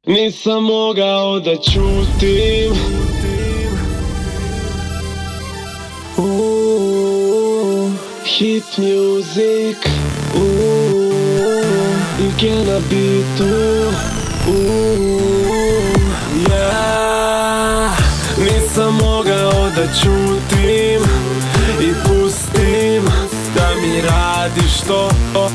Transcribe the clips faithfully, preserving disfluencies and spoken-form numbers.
Nisam mogao da ćutim. Ooh, hit music. Ooh, you gonna be too. Ooh, yeah. Nisam mogao da ćutim i pustim da mi radiš to.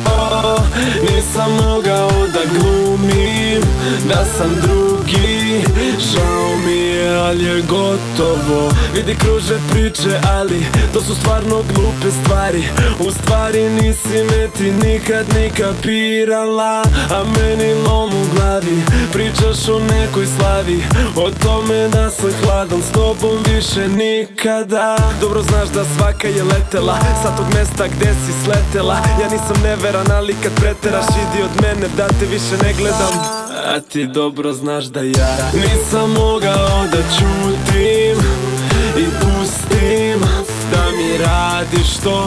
Nisam mogao da glumim da sam drugi. Žao mi je, ali je gotovo. Vidi, kruže priče, ali to su stvarno glupe stvari. U stvari nisi me ti nikad ni kapirala, a meni lom u glavi. Pričaš o nekoj slavi, o tome da sam hladan, s tobom više nikada. Dobro znaš da svaka je letela sa tog mesta gde si sletela. Ja nisam neveran, ali kad preteraš idi od mene da te više ne gledam. A ti dobro znaš da ja nisam mogao da ćutim i pustim da mi radiš to.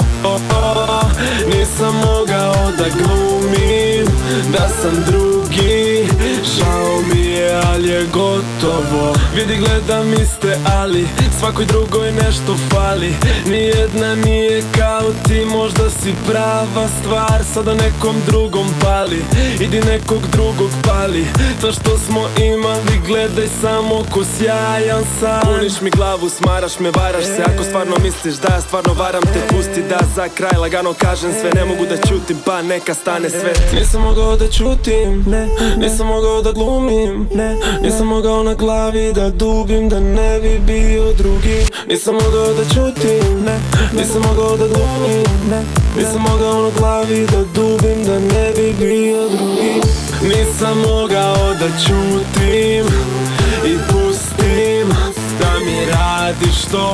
Nisam mogao da glumim da sam drugi. Žao mi je, ali je gotovo. Vidi, gledam iste, ali svakoj drugoj nešto fali. Nijedna nije kao ti, možda si prava stvar. Sada nekom drugom pali, idi nekog drugog pali. To što smo imali gledaj samo ko sjajan san. Puniš mi glavu, smaraš me, varaš se. Ako stvarno misliš da ja stvarno varam te, pusti da za kraj lagano kažem sve. Ne mogu da ćutim, pa neka stane svet. Nisam mogao da ćutim, ne. Nisam mogao da glumim, ne. Nisam mogao na glavi da dubim da ne bi bio drugi. Nisam mogao da ćutim, ne. Nisam mogao da glumim, ne. Nisam mogao na glavi da dubim da ne bi bio drugi. Nisam mogao da ćutim i pustim da mi radiš to.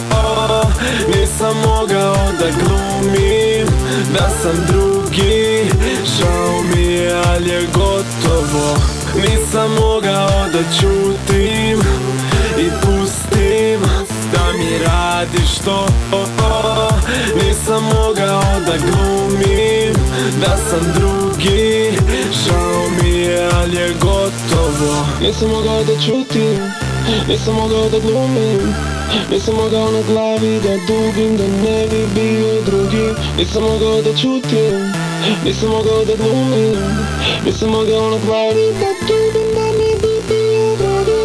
Nisam mogao da glumim da sam drugi. Žao mi je, ali je gotovo. Nisam mogao da ćutim i pustim da mi radiš to. Nisam mogao da glumim da sam drugi. Žao mi je, ali je gotovo. Nisam mogao da ćutim, nisam mogao da glumim. Nisam mogao na glavi da dubim da ne bi bio drugi. Nisam mogao da ćutim, nisam mogao da glumim. Nisam mogao na glavi da dubim da ne bi bio drugi.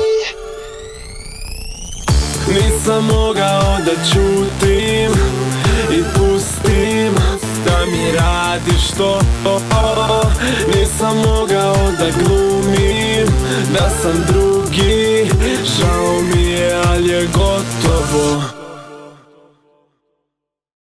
Nisam mogao da ćutim i pustim da mi radiš to. Nisam mogao da glumim da sam drugi. Žao mi je, ali je gotovo.